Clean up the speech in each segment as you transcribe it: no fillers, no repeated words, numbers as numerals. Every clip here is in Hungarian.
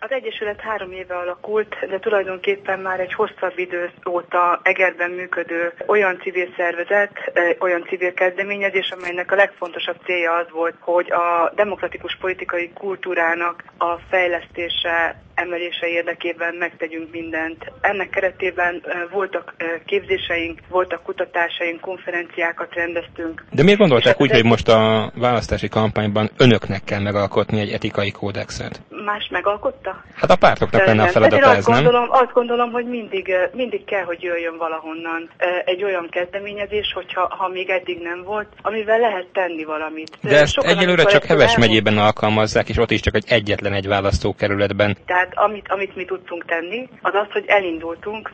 Az Egyesület 3 éve alakult, de tulajdonképpen már egy hosszabb idő óta Egerben működő olyan civil szervezet, olyan civil kezdeményezés, amelynek a legfontosabb célja az volt, hogy a demokratikus politikai kultúrának a fejlesztése, emelése érdekében megtegyünk mindent. Ennek keretében voltak képzéseink, voltak kutatásaink, konferenciákat rendeztünk. De miért gondolták úgy, hogy most a választási kampányban önöknek kell megalkotni egy etikai kódexet? Más megalkotta? Hát a pártoknak lenne a feladata ez, nem? Azt gondolom, hogy mindig kell, hogy jöjjön valahonnan egy olyan kezdeményezés, hogyha még eddig nem volt, amivel lehet tenni valamit. De ezt egyelőre csak Heves megyében alkalmazzák, és ott is csak egyetlen egy választókerületben. Tehát amit mi tudtunk tenni, az az, hogy elindultunk,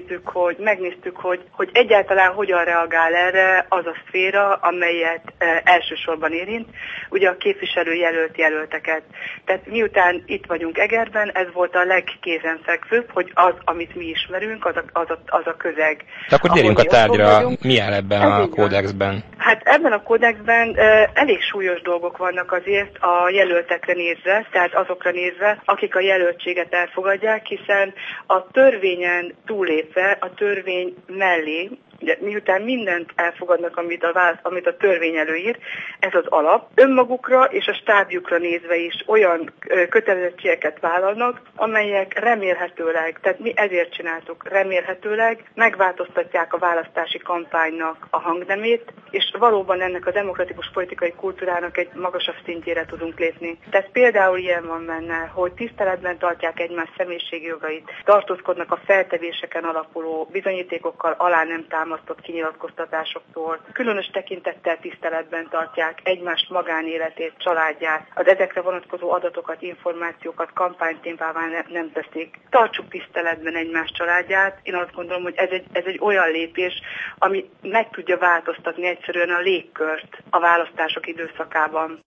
megnéztük, hogy egyáltalán hogyan reagál erre az a szféra, amelyet elsősorban érint, ugye a jelölteket. Tehát miután itt vagyunk Egerben, ez volt a legkézenfekvőbb, hogy az, amit mi ismerünk, az a közeg. De akkor térjünk a tárgyra, mi áll ebben a kódexben? Hát ebben a kódexben elég súlyos dolgok vannak azért a jelöltekre nézve, tehát azokra nézve, akik a jelöltséget elfogadják, hiszen a törvényen túlépve, a törvény mellé, ugye, miután mindent elfogadnak, amit a törvény előír, ez az alap, önmagukra és a stábjukra nézve is olyan kötelezettségeket vállalnak, amelyek remélhetőleg, tehát mi ezért csináltuk, remélhetőleg megváltoztatják a választási kampánynak a hangnemét, és valóban ennek a demokratikus politikai kultúrának egy magasabb szintjére tudunk lépni. Tehát például ilyen van benne, hogy tiszteletben tartják egymás személyiségi jogait, tartózkodnak a feltevéseken alapuló bizonyítékokkal alá nem támasztott kinyilatkoztatásoktól, különös tekintettel tiszteletben tartják egymást magánéletét, családját, az ezekre vonatkozó adatokat, információkat kampánytémává nem teszik. Tartsuk tiszteletben egymás családját. Én azt gondolom, hogy ez egy olyan lépés, ami meg tudja változtatni egyszerűen a légkört a választások időszakában.